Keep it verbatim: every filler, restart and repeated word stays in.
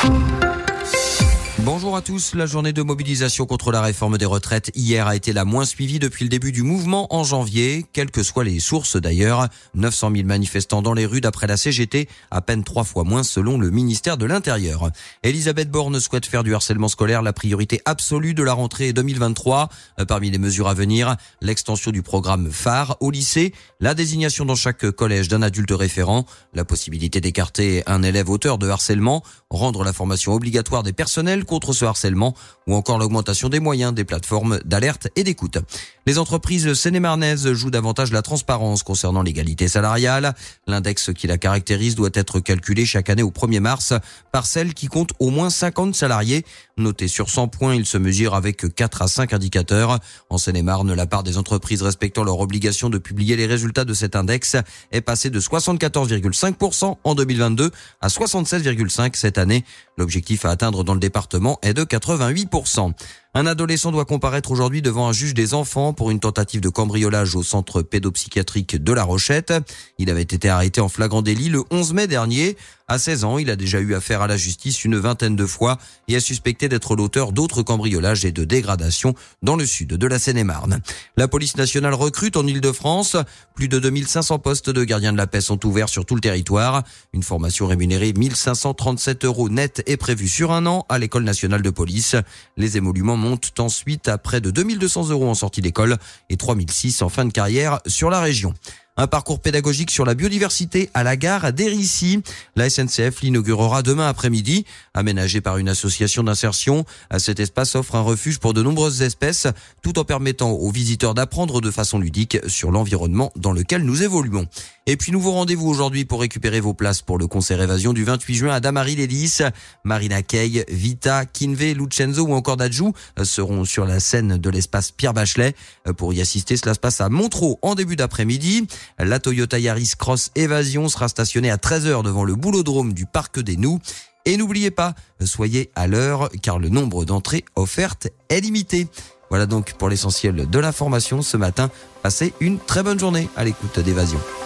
Bonjour à tous. La journée de mobilisation contre la réforme des retraites hier a été la moins suivie depuis le début du mouvement en janvier, quelles que soient les sources d'ailleurs. neuf cent mille manifestants dans les rues d'après la C G T, à peine trois fois moins selon le ministère de l'Intérieur. Elisabeth Borne souhaite faire du harcèlement scolaire la priorité absolue de la rentrée deux mille vingt-trois. Parmi les mesures à venir, l'extension du programme phare au lycée, la désignation dans chaque collège d'un adulte référent, la possibilité d'écarter un élève auteur de harcèlement, rendre la formation obligatoire des personnels contre ce harcèlement ou encore l'augmentation des moyens des plateformes d'alerte et d'écoute. Les entreprises seine-et-marnaises jouent davantage la transparence concernant l'égalité salariale. L'index qui la caractérise doit être calculé chaque année au premier mars par celles qui comptent au moins cinquante salariés. Noté sur cent points, il se mesure avec quatre à cinq indicateurs. En Seine-et-Marne, la part des entreprises respectant leur obligation de publier les résultats de cet index est passée de soixante-quatorze virgule cinq pour cent en deux mille vingt-deux à soixante-seize virgule cinq pour cent cette année. L'objectif à atteindre dans le département est de quatre-vingt-huit pour cent. Un adolescent doit comparaître aujourd'hui devant un juge des enfants pour une tentative de cambriolage au centre pédopsychiatrique de La Rochette. Il avait été arrêté en flagrant délit le onze mai dernier. À seize ans, il a déjà eu affaire à la justice une vingtaine de fois et est suspecté d'être l'auteur d'autres cambriolages et de dégradations dans le sud de la Seine-et-Marne. La police nationale recrute en Île-de-France. Plus de deux mille cinq cents postes de gardiens de la paix sont ouverts sur tout le territoire. Une formation rémunérée mille cinq cent trente-sept euros net est prévue sur un an à l'École nationale de police. Les émoluments montent ensuite à près de deux mille deux cents euros en sortie d'école et trois mille six en fin de carrière sur la région. Un parcours pédagogique sur la biodiversité à la gare d'Hérissi. La S N C F l'inaugurera demain après-midi. Aménagé par une association d'insertion, cet espace offre un refuge pour de nombreuses espèces, tout en permettant aux visiteurs d'apprendre de façon ludique sur l'environnement dans lequel nous évoluons. Et puis nouveau rendez-vous aujourd'hui pour récupérer vos places pour le concert Évasion du vingt-huit juin à Damary-les-Lys. Marina Kaye, Vita, Kinvey, Lucenzo ou encore Dadju seront sur la scène de l'espace Pierre Bachelet. Pour y assister, cela se passe à Montreux en début d'après-midi. La Toyota Yaris Cross Évasion sera stationnée à treize heures devant le boulodrome du Parc des Noux. Et n'oubliez pas, soyez à l'heure car le nombre d'entrées offertes est limité. Voilà donc pour l'essentiel de l'information ce matin. Passez une très bonne journée à l'écoute d'Évasion.